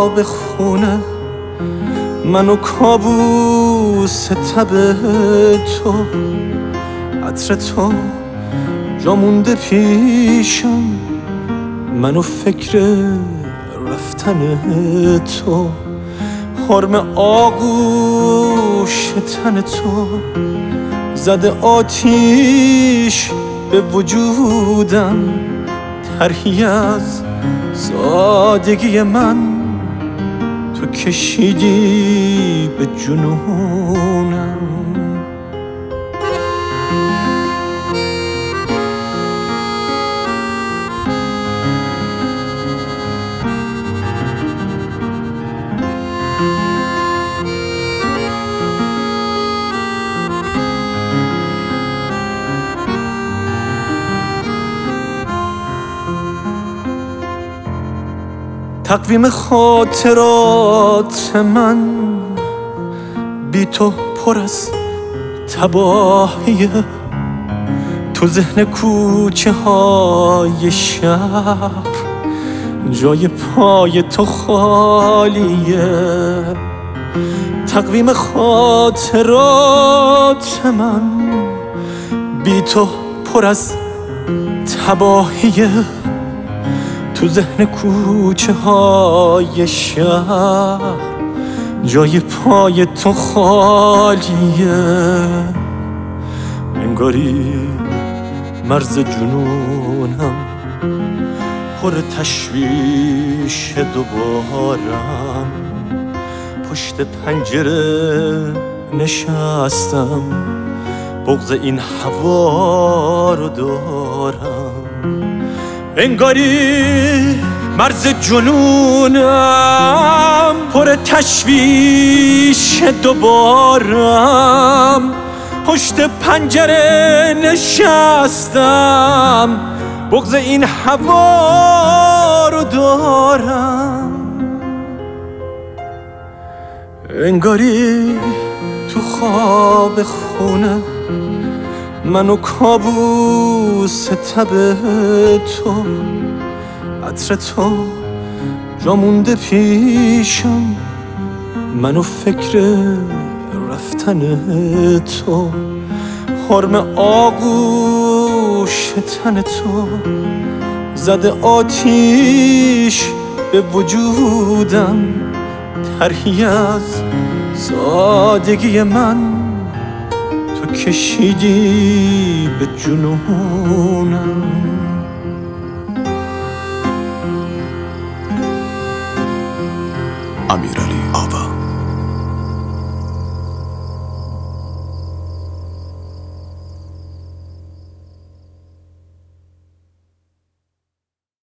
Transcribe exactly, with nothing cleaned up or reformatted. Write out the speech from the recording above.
خواب خونه منو کابوس تب تو، عطر تو جا مونده پیشم، منو فکر رفتن تو، حرم آغوش تن تو زده آتیش به وجودم، طرحی از سادگی من تو کشیدی به جنونم. تقویم خاطرات من بی تو پر از تباهیه، تو ذهن کوچه های شهر جای پای تو خالیه. تقویم خاطرات من بی تو پر از تباهیه، تو ذهن کوچه های شهر جای پای تو خالیه. انگاری مرز جنونم پر تشویش دوبارم، پشت پنجره نشستم بغض این هوا رو دارم. انگاری مرز جنونم پر تشویش دوبارم، پشت پنجره نشستم بغض این هوا رو دارم. انگاری تو خواب خونه منو کابوس تب تو، عطر تو جا مونده پیشم، منو فکر رفتن تو، حرم آغوش تن تو زده آتیش به وجودم، طرحی از سادگی من تو کشیدی به جنونم. امیرعلی آوا.